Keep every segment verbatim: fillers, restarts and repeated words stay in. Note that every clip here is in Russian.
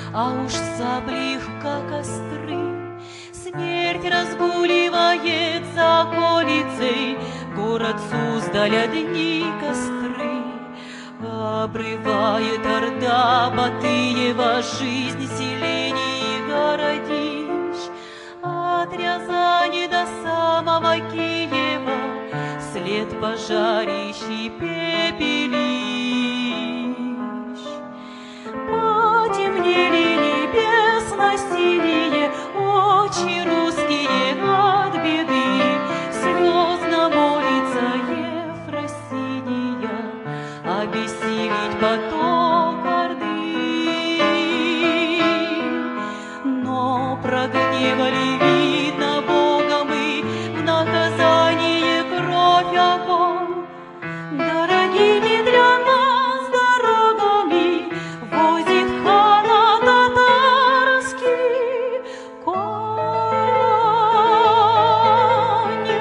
а уж в саблях, как костры. Смерть разгуливает за околицей, город Суздаль одни костры. Обрывает орда Батыева жизнь селений и городищ. От Рязани до самого Киева след пожарищ и пепелищ. Потемнели небесно-синие очи русские от беды, слезно молится Ефросиния обессилить поток орды. Но прогневали, видно, Бога мы в наказание кровь огонь. Дорогими для нас дорогами возит хана татарский конь.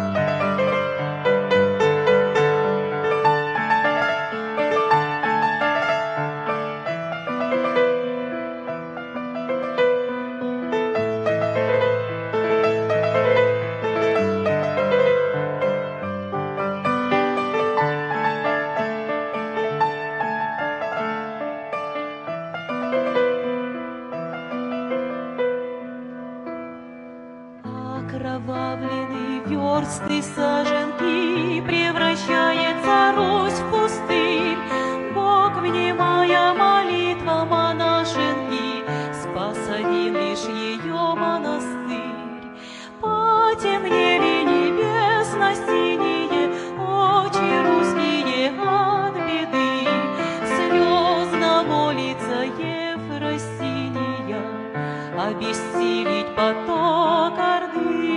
Окровавленные версты саженки превращается Русь в пустырь. Бог, внимая молитвам монашенки, спас один лишь ее монастырь. Потемнели небесно-синие очи русские от беды, слезно молится Ефросиния обессилить поток орды.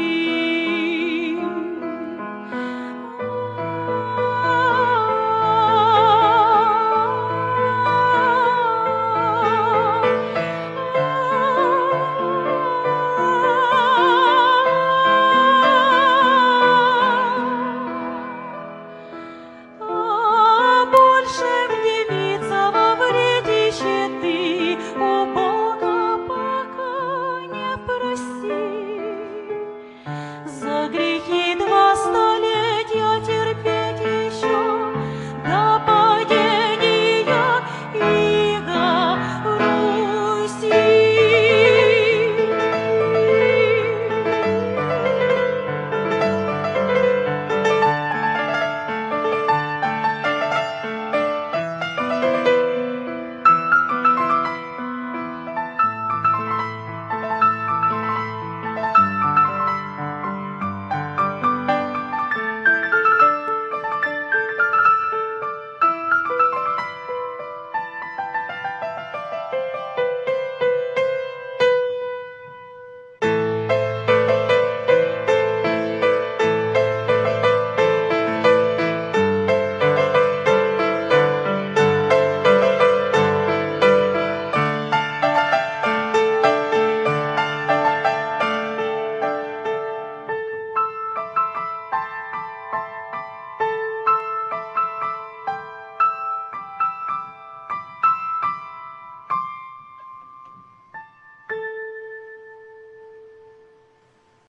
А больше девица во вредище ты у Бога пока не проси.